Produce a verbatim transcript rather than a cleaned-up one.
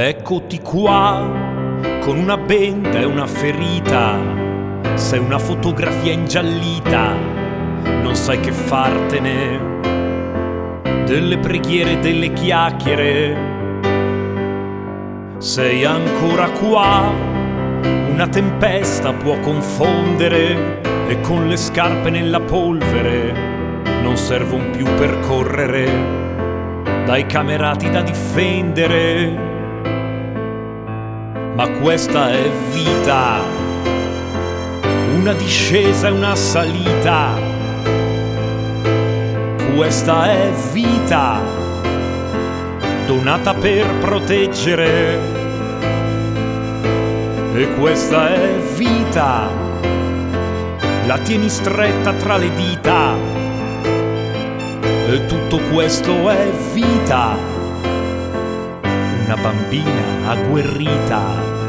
Eccoti qua, con una benda e una ferita. Sei una fotografia ingiallita, non sai che fartene delle preghiere e delle chiacchiere. Sei ancora qua, una tempesta può confondere, e con le scarpe nella polvere non servono più per correre dai camerati da difendere. Ma questa è vita, una discesa e una salita. Questa è vita, donata per proteggere. E questa è vita, la tieni stretta tra le dita. E tutto questo è vita, una bambina agguerrita.